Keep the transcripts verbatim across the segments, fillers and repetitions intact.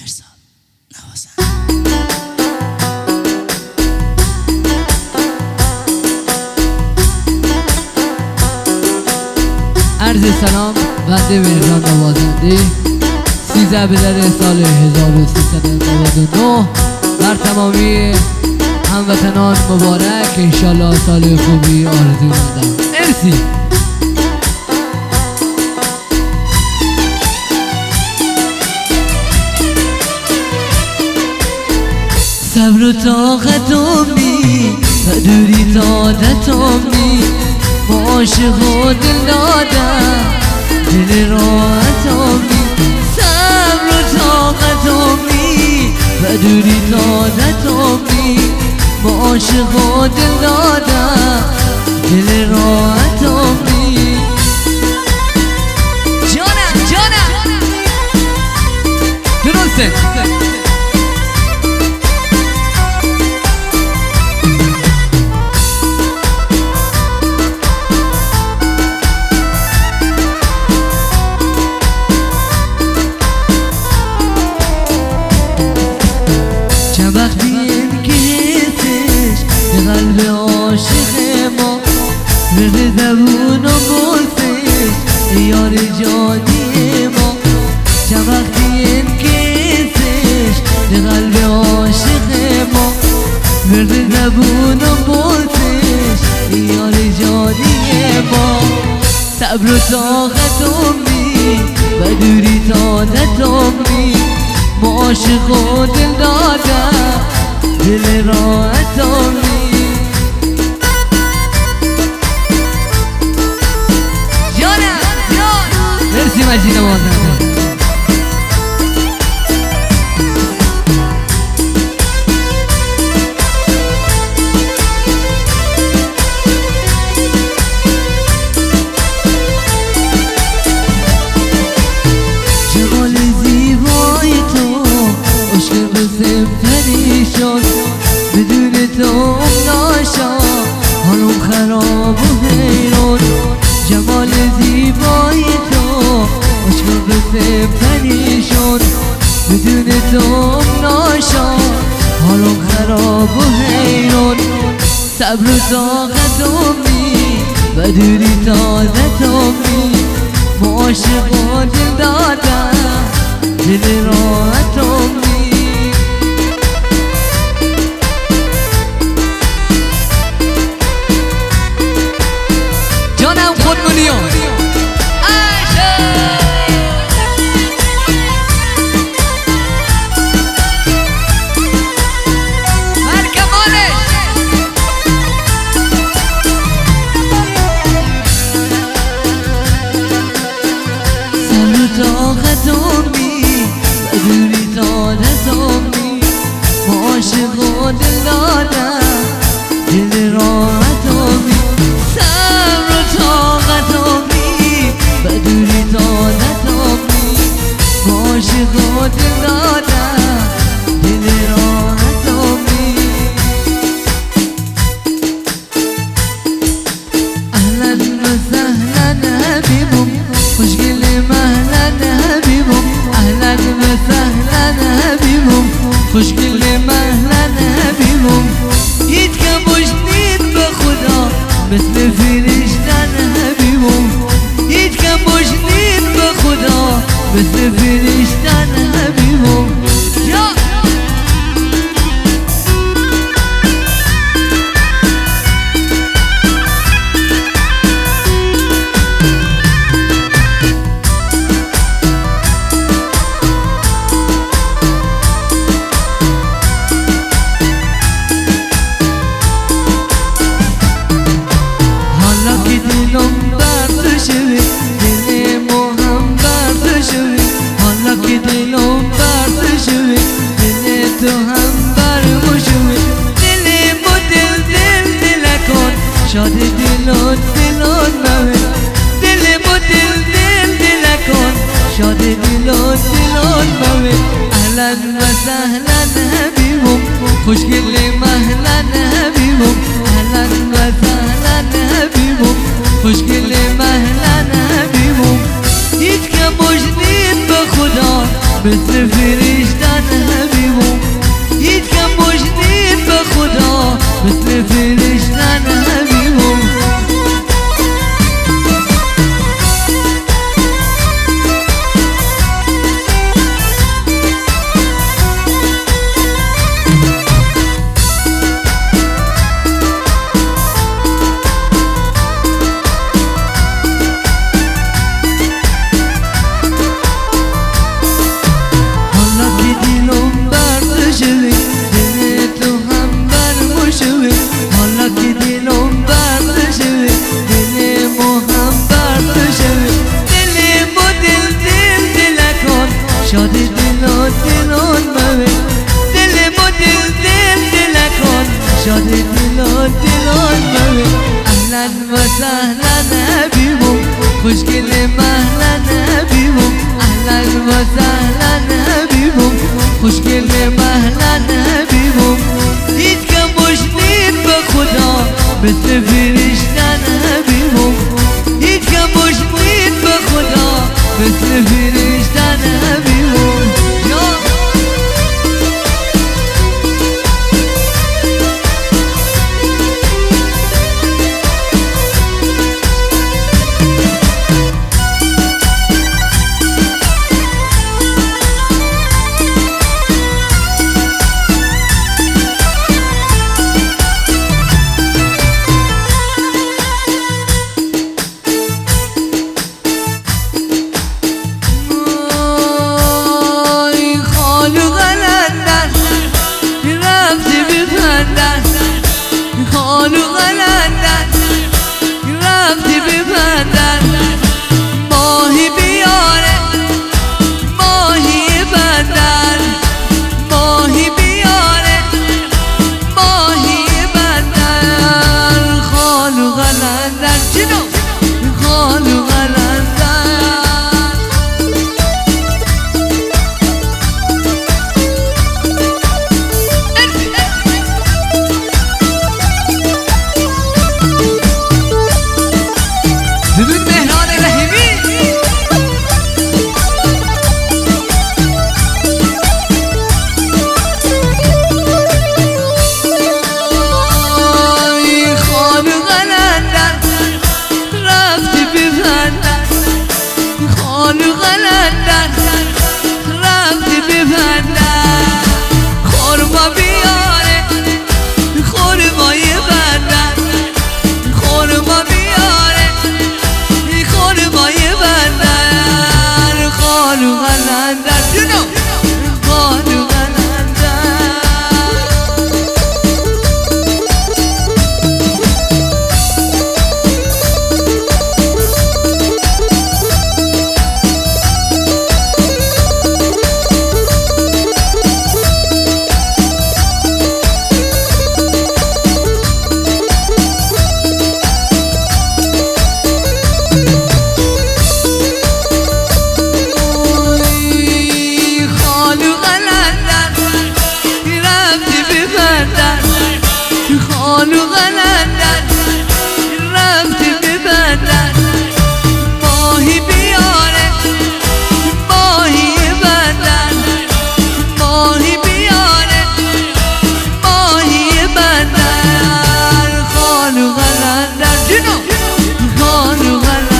مرزاد نوازن. عرض سلام بنده مرزاد نوازنده، سیزده بدر سال هزار و سیصد و نود و نه. بر تمامی هموطنان مبارک، انشالله سال خوبی آرزو مندم. مرسی. صبر و طاقت امی و دوری طاقت امی، با عاشق و دل دادم دل راحت امی. صبر و طاقت امی و دوری طاقت امی، با عاشق و دل دادم دل راحت امی. جانم جانم درسته. قلب عاشق ما رد زبون و گلفش یار جانی ما. چند وقتی این کسش به قلب عاشق ما رد زبون و گلفش یار جانی ما. صبر و طاقت امی و دوری طاقت امی، با عاشق و دل دادم دل راحت امی. مرسی مجید نوازنده. جمال زیبای تو عشق بسم پریشان، بدون تو ناشا حالم خراب و حیران. جمال زیبای تو عشق بسم پریشان، بدون تو ناشا حالم خراب و حیران. صبر و طاقت امی و دوری طاقت امی، با عاشق و دل دادم دل راحت امی. جانم خودمونیان طاقت امی و دوری طاقت امی، با عاشق و دل دادم دل راحت امی. صبر و طاقت امی و دوری طاقت امی، با عاشق و دل دادم دل راحت امی. اهلا و سهلا حبیبم، خوشگل مهلا حبیبم. اهلا و سهلا حبیبم، خوشگل مهلا حبیبم. هیچ کم باشنید به خدا مثل فرشتن حبیبم. هیچ کم باشنید به خدا مثل فرشتن حبیبم. شاد دلات دلات مهه دل ما دل دل دل کن. شاد دلات دلات مهه. اهلا و سهلا حبیبم، خوشگل مهلا حبیبم. اهلا و سهلا حبیبم، خوشگل مهلا حبیبم. هیچ کم باشنید به خدا مثل فرشتن حبیبم هیچ کم باش نیست به خدا مثل فرشتن حبیبم شادی دلان دلان موه دل ما دل دل دلکان شادی دلان دلان موه اهلا و سهلا حبیبم خوشگل مهلا حبیبم اهلا و سهلا حبیبم خوشگل مهلا حبیبم هیچ کم باش نیست به خدا مثل فرشتن حبیبم هیچ کم باش نیست به خدا مثل فرشتن حبیبم خالو غلندن رفتی ببندن ماهی بیاره ماهی بندن ماهی بیاره ماهی بندن خالو غلندن چنو خالو غلندن خالو غلندن رفتی ببندن خورما بیاره خورمای بندن خورما بیاره خورمای بندن خالو غلندن جنو خالو خالو غلندن رفتی ببندن ماهی بیاره ماهی بندن ماهی بیاره ماهی بندن خالو غلندن جنو خالو غلندن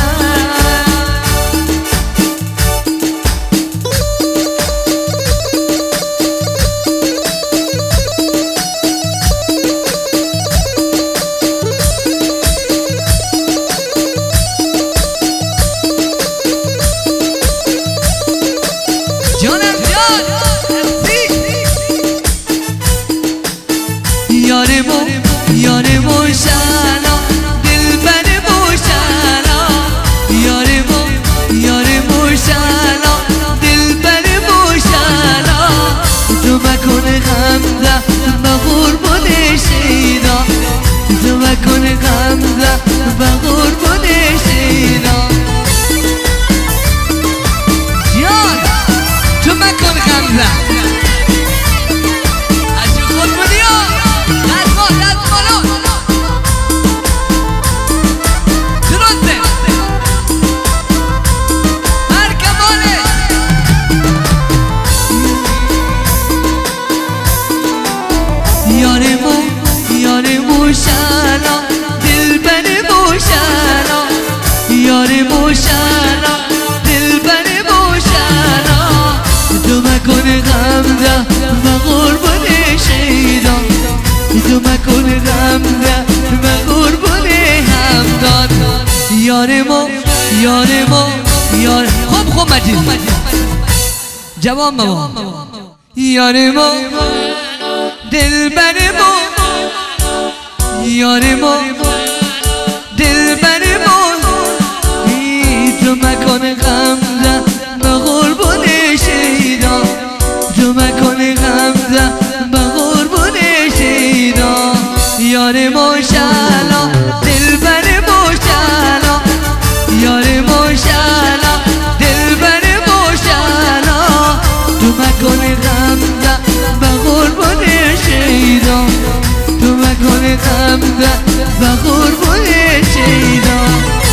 یاره مو یاره مو شانا دل بر مو شانا یاره مو یاره مو شانا دل بر مو شانا تو مکن غمزه به قربون شیدا تو مکن غمزه به قربون شیدا جان تو مکن غمزه از خود بودی موشنا دل بر موشنا یار موشنا دل بر موشنا تو مکن غمزه و قربون شیدا تو مکن غمزه و قربون همدان یار ما یار ما یار خوب خوب مجید جواب ما یار ما دل بر ما یار ما دل بر ما تو مکن غمزه به قربون شیدا تو مکن غمزه به قربون شیدا یار موشنا دل بر موشنا یار موشنا دل بر موشنا تو مکن غمزه به قربون شیدا تو مکن غمزه به قربون شیدا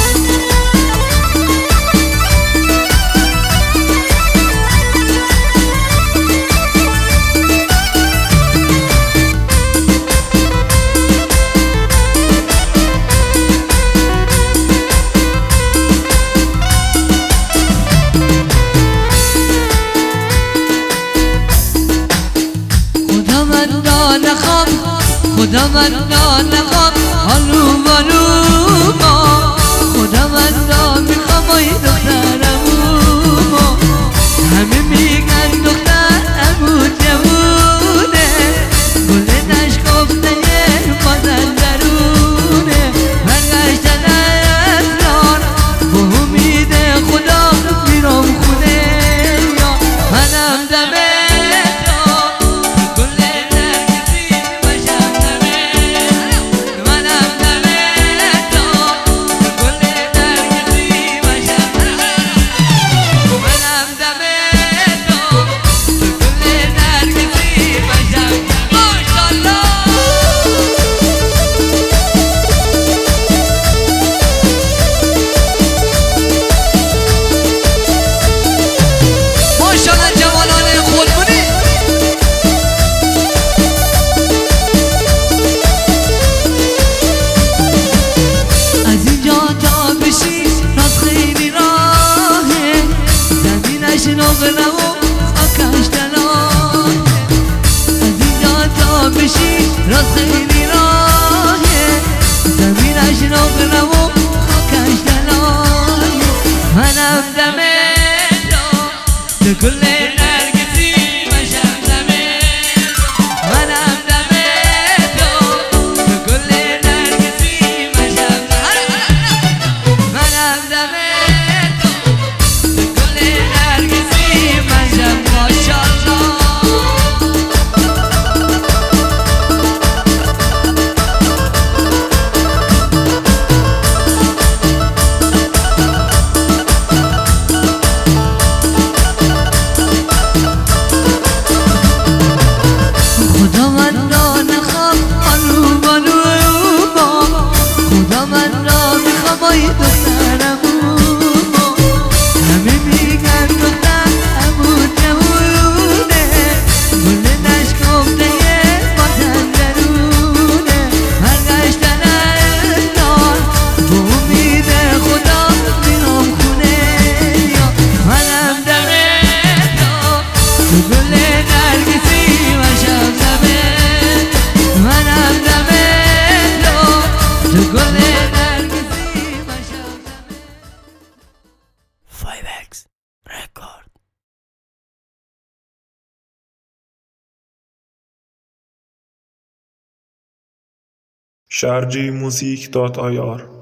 خدا من نخوام آلو بالو ما خدا من میخوام ای دخترمو همه میگن دخترمو جوونه گل نشکفته بازن درونه برگشتن از راه با امید خدا میرم خونه یا منم دمه راست خیلی راهه زمینش نقره و خاکش دلایه منم دمه تو کل نرگسی مشم دمه منم دمه تو کل نرگسی مشم منم دمه تو کل نرگسی مشم ماشاءالله شرجی موزیک دات آی آر